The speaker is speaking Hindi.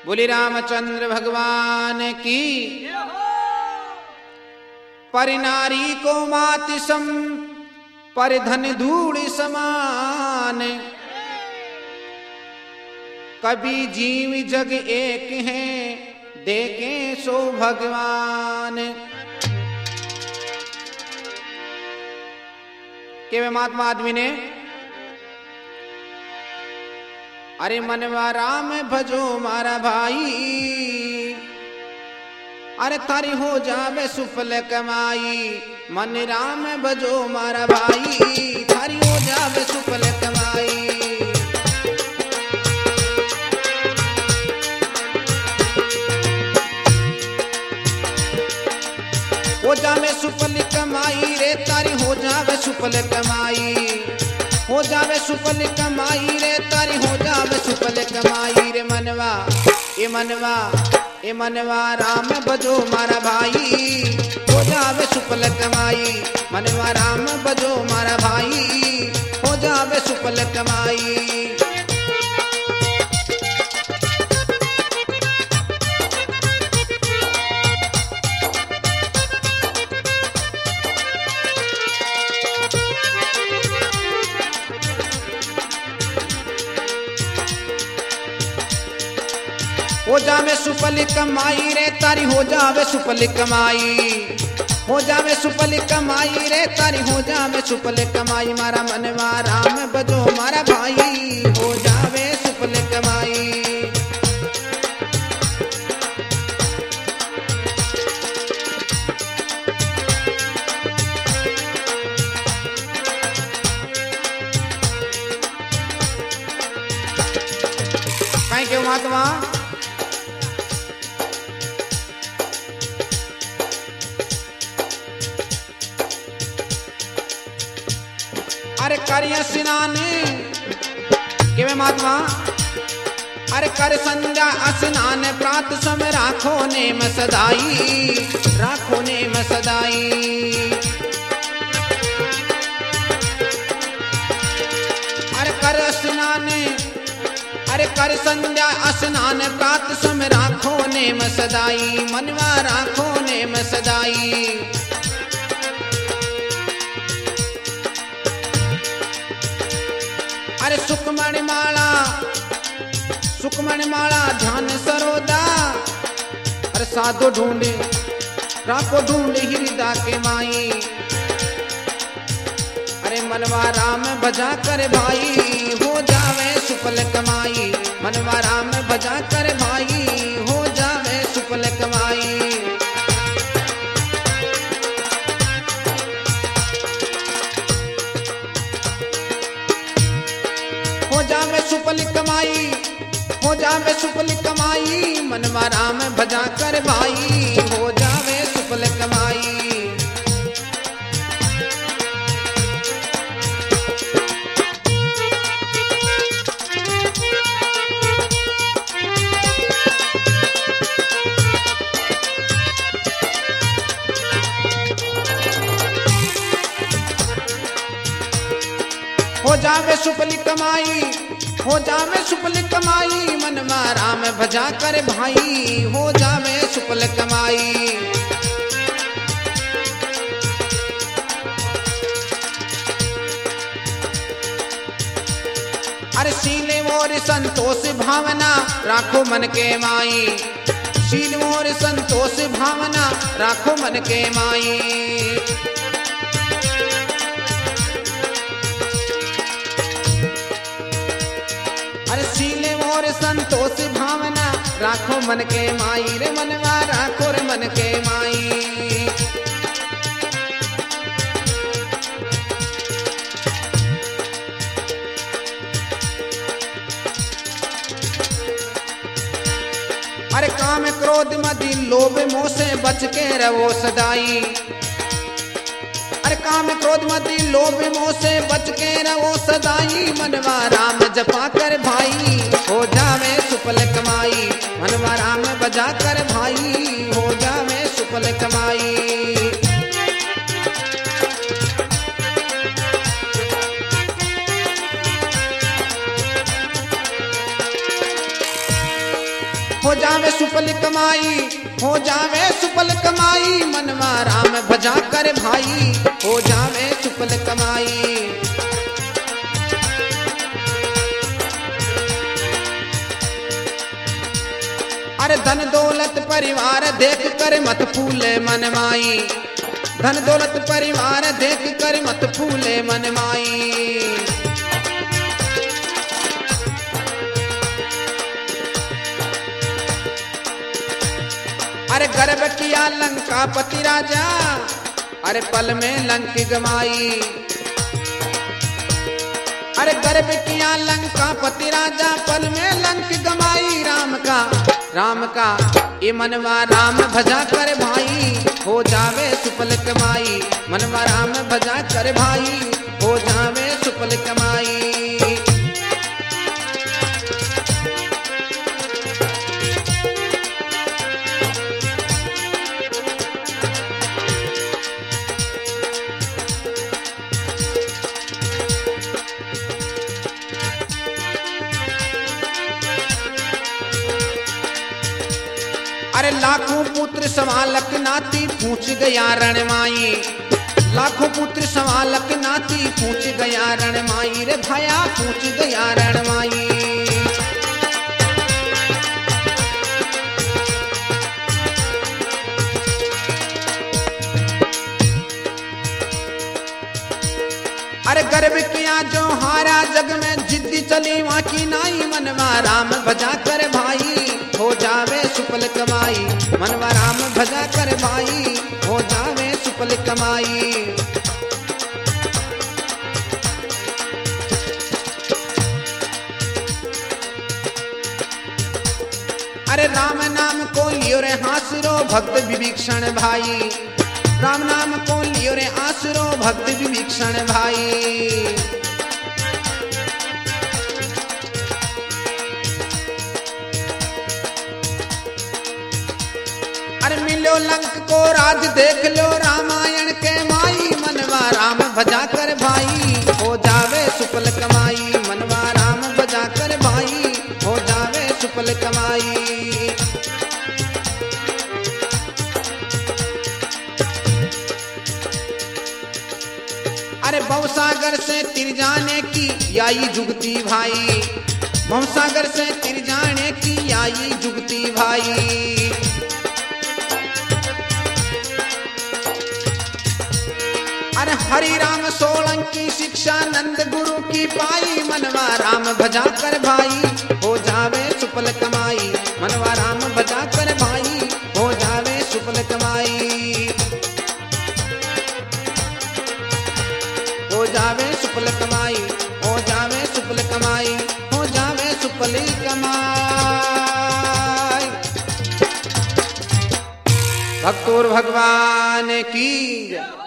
बोले रामचंद्र भगवान की। पर नारी को माति सम, पर धन धूल समान। कभी जीव जग एक है, देखें सो भगवान। के महात्मा आदमी ने अरे मनवा राम भजो मारा भाई, अरे तारी हो जावे सुफल कमाई। मन राम भजो मारा भाई, तारी हो जावे सुफल कमाई। हो जावे सुफल कमाई रे, तारी हो जावे सुफल कमाई। हो जावे सुफल कमाई रे, तारी हो जावे सुफल कमाई रे। मनवा ए मनवा ए मनवा राम भजो मारा भाई, हो जावे सुफल कमाई। मनवा राम भजो मारा भाई, हो जावे सुफल कमाई। हो जावे सुफल कमाई रे, तारी हो जावे सुफल कमाई। हो जावे सुफल कमाई रे, तारी हो जावे सुफल कमाई। मारा मनवा राम भजो मारा भाई, हो जावे सुफल कमाई। कहीं क्यों महात्मा अरे करिया स्नान के महात्मा, अरे कर संध्या स्नान प्रात समय राखो नेम सदाई। राखो नेम सदाई। अरे कर स्नान, अरे कर संध्या स्नान प्रात समय राखो नेम सदाई। मनवा राखो नेम सदाई। अरे सुखमणि माला, सुखमणि माला ध्यान सरोदा। अरे साधो ढूंढे राखो ढूंढे हृदय के माई। अरे मनवा राम भजा कर भाई, हो जावे सुफल कमाई। मनवा राम भजा कर भाई, हो जावे सुफल कमाई। हो जावे सुफल कमाई, हो जावे सुफल कमाई। मनवा राम भजा कर भाई, हो जावे सुफल कमाई। हो जावे सुफल कमाई, हो जावे सुफल कमाई। मनवा राम भजा कर भाई, हो जावे सुफल कमाई। अरे शील मोर संतोष भावना राखो मन के माई। शील मोर संतोष भावना राखो मन के माई। अरे शील मोर संतोष भावना राखो मन के माई रे। मनवा राखो रे मन के माई। अरे काम क्रोध मदि लोभ मोह से बच के रहो सदाई। अरे काम क्रोध मदि लोभ मोह से बच के रहो सदाई। मनवा राम जपा कर भाई, हो जावे सुफल कमाई। मनवा राम बजा कर भाई, हो जावे सुफल कमाई। हो जावे सुफल कमाई, हो जावे सुफल कमाई, मनवा राम भजा कर भाई, हो जावे सुफल कमाई। अरे धन दौलत परिवार देख कर मत फूले मन माई, धन दौलत परिवार देख कर मत फूले मन माई। अरे गर्भ किया लंका पति राजा, अरे पल में लंक गमाई। अरे गर्भ किया लंका पति राजा, पल में लंक गमाई। राम का ये मनवा राम भजा कर भाई, हो जावे सुफल कमाई, मनवा राम भजा कर भाई, हो जावे सुफल कमाई। अरे लाखों पुत्र संभालक नाती पूछ गया रणमाई, लाखों पुत्र संभालक नाती पूछ गया रणमाई रे भया पूछ गया रणमाई। अरे गर्भ किया जो हारा जग में जिद्दी चली वहां की नाई, मनवा राम भजा कर भाई, हो जावे सुफल कमाई, मनवा राम भजा कर भाई, हो जावे सुफल कमाई। अरे राम नाम को लियो रे हासरो भक्त विभीषण भाई, राम नाम को लियो रे आसरो भक्त विभीषण भाई। अरे मिलो लंक को राज देख लो रामायण के माई, मनवा राम भजा कर भाई, हो जावे सुफल कमाई, मनवा राम भजा कर भाई, हो जावे सुफल कमाई। अरे भवसागर से तिर जाने की याई जुगती भाई, भवसागर से तिर जाने की याई जुगती भाई। अरे हरि राम सोलंकी शिक्षा नंद गुरु की पाई, मनवा राम भजा कर भाई, हो जावे सुफल कमाई, मनवा राम भजा कर भाई, हो जावे सुफल कमाई, हो जावे सुफल कमाई, हो जावे सुफल कमाई, हो जावे सुफल कमाई। भक्तोर भगवान की जय।